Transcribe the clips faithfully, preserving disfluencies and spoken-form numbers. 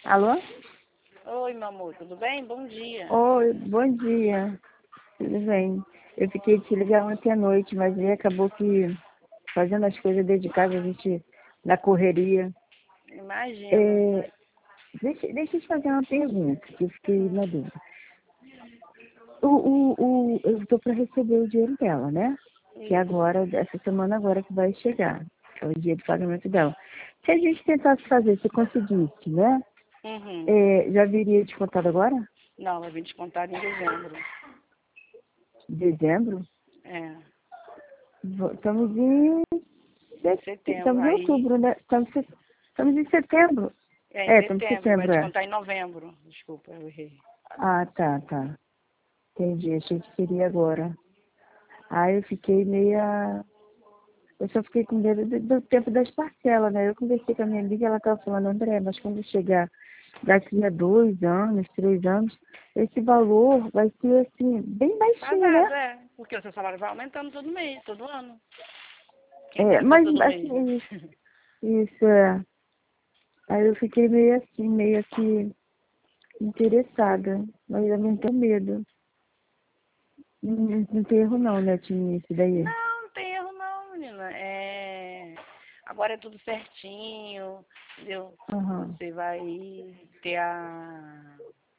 Alô? Oi, meu amor, tudo bem? Bom dia. Oi, bom dia. Tudo bem? Eu fiquei de te ligar ontem à noite, mas aí acabou que fazendo as coisas dentro de casa, a gente, na correria. Imagina. É, deixa, deixa eu te fazer uma pergunta, que eu fiquei na dúvida. O, o, o, eu estou para receber o dinheiro dela, né? Que é Isso. agora, essa semana agora que vai chegar. Que é o dia do pagamento dela. Se a gente tentasse fazer, se conseguisse, né? Uhum. É, já viria descontado agora? Não, vai vir descontado em dezembro. Dezembro? É, Vo- Estamos em, em set- setembro. estamos em Aí, outubro, né? Estamos, em se- estamos em setembro. é, em É, estamos em setembro, vai setembro, é. descontar em novembro. Desculpa, eu errei. Ah, tá, tá. Entendi, achei que seria agora. Aí eu fiquei meia... Eu só fiquei com medo do, do tempo das parcelas, né? Eu conversei com a minha amiga, ela estava falando, André, mas quando chegar daqui a dois anos, três anos, esse valor vai ser, assim, bem baixinho, Casado, né? é. Porque o seu salário vai aumentando todo mês, todo ano. Quem É, dera ser mas, todo mês, né? assim, isso, isso é... Aí eu fiquei meio assim, meio que interessada, mas eu não tenho medo. Não, não não tem erro não, né, Tini, isso daí. Não, não tem erro não, menina. É... Agora é tudo certinho, entendeu? Aham. Você vai ter a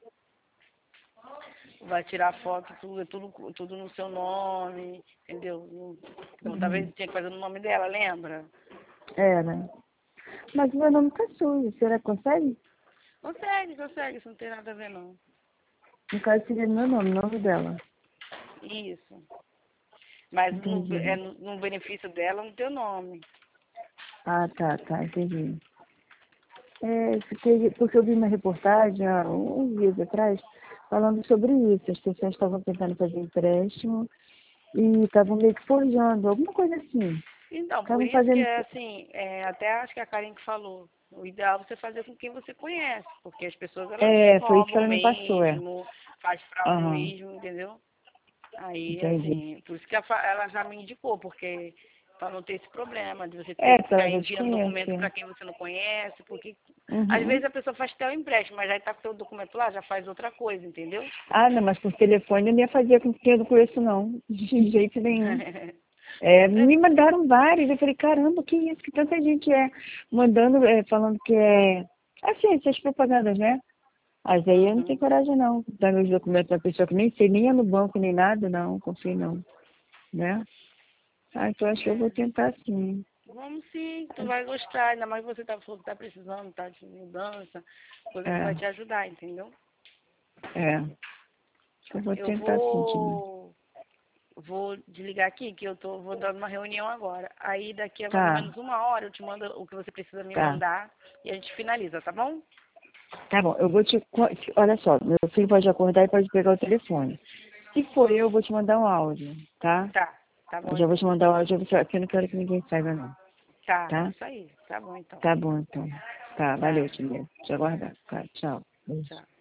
vai tirar foto, tudo, tudo, tudo no seu nome, entendeu? Não- não, talvez Uhum. tinha que fazer no nome dela, lembra? Era. Mas meu nome tá sujo, será que consegue? Consegue, consegue, isso não tem nada a ver não. No caso seria meu nome, o nome dela. Isso. Mas no, Entendi. é no, no benefício dela, no teu nome. Ah, tá, tá, entendi. É, fiquei, porque eu vi uma reportagem há uns dias atrás falando sobre isso. As pessoas estavam tentando fazer empréstimo e estavam meio que forjando, alguma coisa assim. Então, por Estavam isso que fazendo. é assim, é, até acho que a Karen que falou, o ideal é você fazer com quem você conhece, porque as pessoas elas É, foi isso que roubam ela me passou, é. mesmo, faz fraude Aham, mesmo, entendeu? Aí, entendi. assim, por isso que a fa- ela já me indicou, porque para não ter esse problema de você ter É, que porque ficar ela já te enviando conhece. documento É. para quem você não conhece, porque às Uhum. vezes a pessoa faz até o empréstimo, mas aí tá com o documento lá, já faz outra coisa, entendeu? Ah, não, mas por telefone eu não ia fazer com quem eu não conheço, não. De jeito nenhum. É, É, me mandaram vários. Eu falei, caramba, que isso? Que tanta gente é mandando, é, falando que é. Assim, essas propagandas, né? Mas aí eu não tenho uhum. coragem, não. Dar meus documentos pra pessoa que nem sei, nem é no banco, nem nada, não. Confio, não. Né? Ah, então acho que eu vou É. tentar sim. Vamos sim, tu vai gostar, ainda mais que você tá falando que tá precisando, tá de mudança, coisa que vai te É, ajudar, entendeu? é. Acho que eu vou Eu tentar sim, Tina. vou vou desligar aqui, que eu tô vou dar uma reunião agora. Aí daqui a mais ou Tá, menos uma hora eu te mando o que você precisa me tá. mandar e a gente finaliza, tá bom? Tá bom, eu vou te. Olha só, meu filho pode acordar e pode pegar o telefone. Se for eu, eu vou te mandar um áudio, tá? Tá, tá Eu bom já vou então. te mandar um áudio, porque eu não quero que ninguém saiba, não. Tá, Tá? isso aí. Tá bom então. Tá bom, então. Tá, Tá, valeu, Tia. Te aguardar. Tá, tchau. Beijo. tchau.